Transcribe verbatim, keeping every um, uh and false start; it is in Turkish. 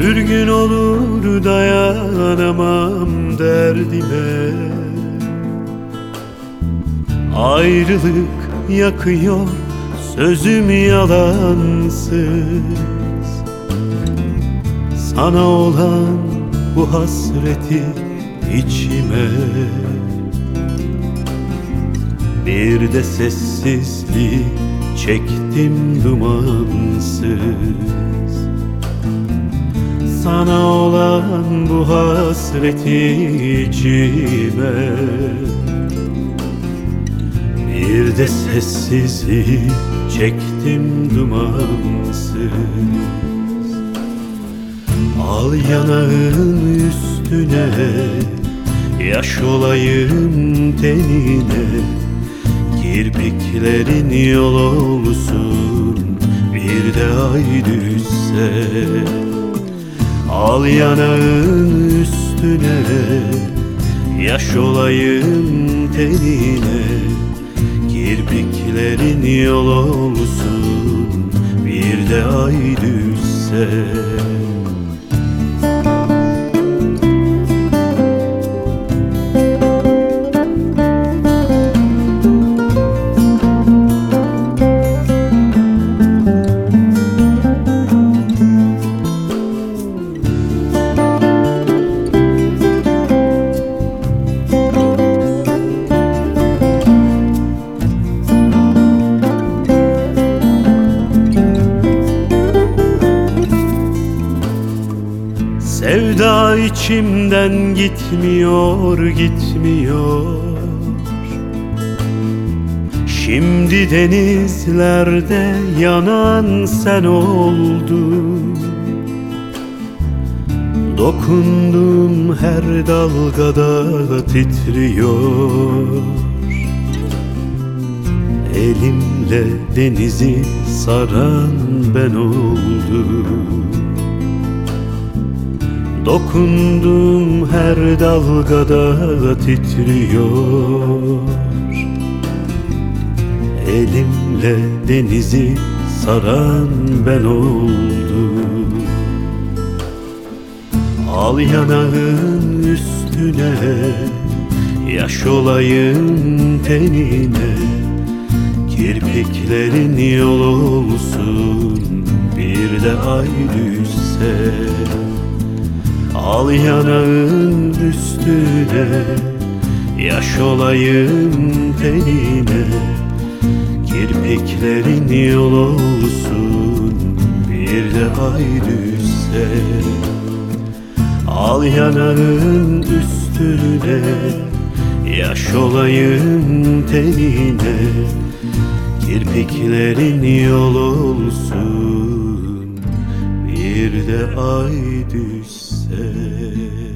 Sürgün olur dayanamam derdime. Ayrılık yakıyor, sözüm yalansız. Sana olan bu hasreti içime, bir de sessizliği çektim dumansız. Sana olan bu hasreti içime, bir de sessizliği çektim dumansız. Al yanağın üstüne, yaş olayım tenine. Kirpiklerin yol olsun, bir de ay düşse. Al yanağın üstüne, yaş olayım tenine. Kirpiklerin yol olsun, bir de ay düşse. Sevda içimden gitmiyor, gitmiyor. Şimdi denizlerde yanan sen oldun. Dokundum her dalgada titriyor. Elimle denizi saran ben oldum. Dokundum her dalgada titriyor. Elimle denizi saran ben oldum. Al yanağın üstüne, yaş olayım tenine. Kirpiklerin yol olsun, bir de ay düşse. Al yanağın üstüne, yaş olayım tenine. Kirpiklerin yol olsun, bir de ay düşse. Al yanağın üstüne, yaş olayım tenine. Kirpiklerin yol olsun, bir de ay düşse.